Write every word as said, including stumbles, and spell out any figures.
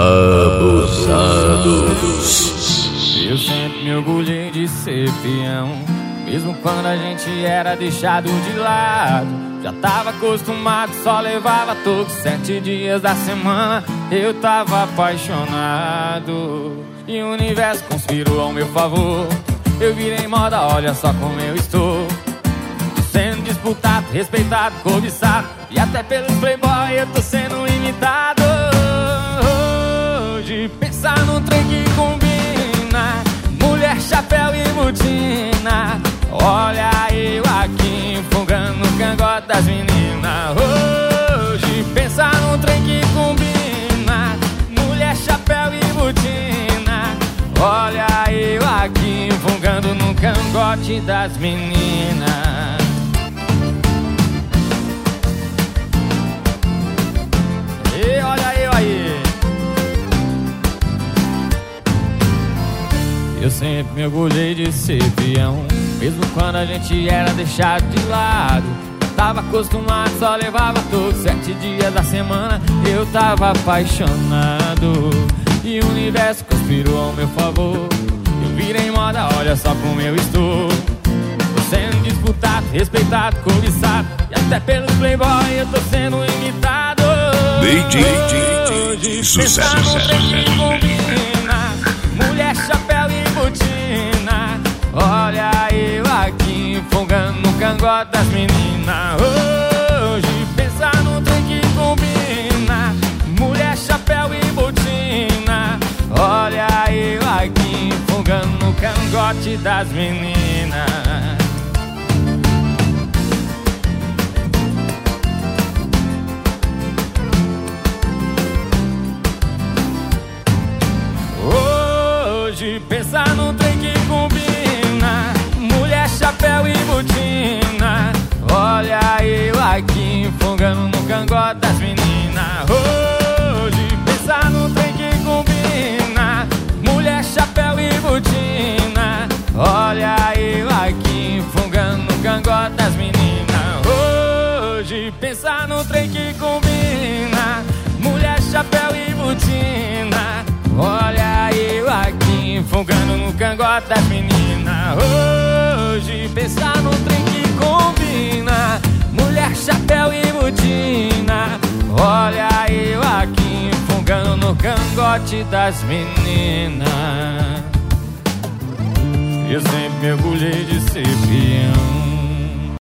Abusados. Eu sempre me orgulhei de ser peão, mesmo quando a gente era deixado de lado. Já tava acostumado, só levava todos sete dias da semana. Eu tava apaixonado e o universo conspirou ao meu favor. Eu virei moda, olha só como eu estou. Tô sendo disputado, respeitado, cobiçado, e até pelos playboy eu tô sendo imitado. Hoje pensar num trem que combina, mulher, chapéu e botina. Olha eu aqui fungando no cangote das meninas. Hoje pensar num trem que combina, mulher, chapéu e botina. Olha eu aqui fungando no cangote das meninas. E olha eu aí. Eu sempre me orgulhei de ser peão, mesmo quando a gente era deixado de lado. Tava acostumado, só levava todos sete dias da semana. Eu tava apaixonado e o universo conspirou ao meu favor. Eu virei moda, olha só como eu estou. Tô sendo disputado, respeitado, cobiçado, e até pelos playboy eu tô sendo imitado. D J, D J, sucesso, sucesso. Mulher, chapéu e botina. Olha eu aqui fungando no cangote das meninas. Hoje pensar no trem que combina, mulher, chapéu e botina. Olha eu aqui fungando no cangote das meninas. Hoje pensar num trem que combina, mulher, chapéu e botina. Olha eu aqui fungando no cangote das meninas. Hoje pensar num trem que combina, mulher, chapéu e botina. Olha eu aqui fungando no cangote das meninas. Hoje pensar num trem que combina, mulher, chapéu e botina. Olha eu aqui fungando no cangote das meninas. Hoje pensar num trem que combina, mulher, chapéu e botina. Olha eu aqui fungando no cangote das meninas. Eu sempre me orgulhei de ser peão.